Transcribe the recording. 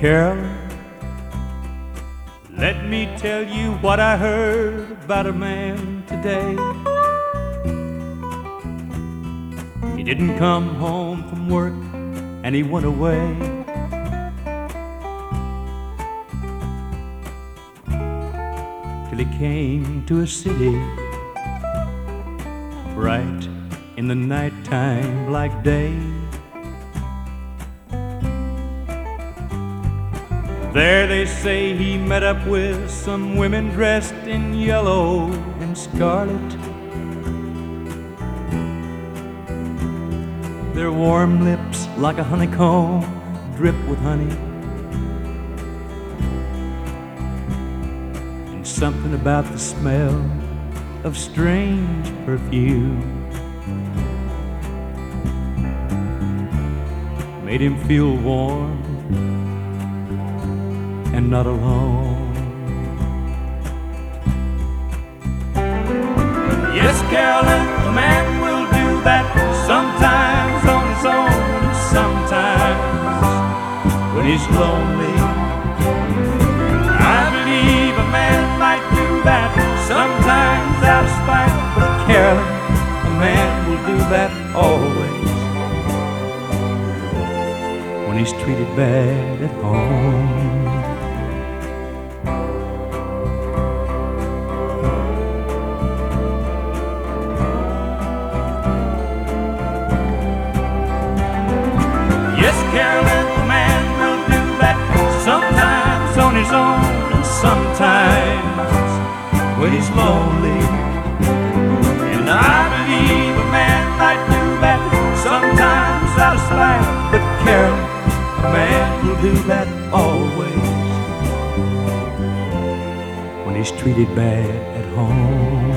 Carolyn, let me tell you what I heard about a man today. He didn't come home from work and he went away. Till he came to a city, bright in the nighttime like day. There they say he met up with some women dressed in yellow and scarlet. Their warm lips like a honeycomb drip with honey, and something about the smell of strange perfume made him feel warm and not alone. Yes, Carolyn, a man will do that sometimes on his own, and sometimes when he's lonely. I believe a man might do that sometimes out of spite, but Carolyn, a man will do that always when he's treated bad at home. Yes, Carolyn, a man will do that sometimes on his own, and sometimes when he's lonely. And I believe a man might do that sometimes out of spite, but Carolyn, a man will do that always when he's treated bad at home.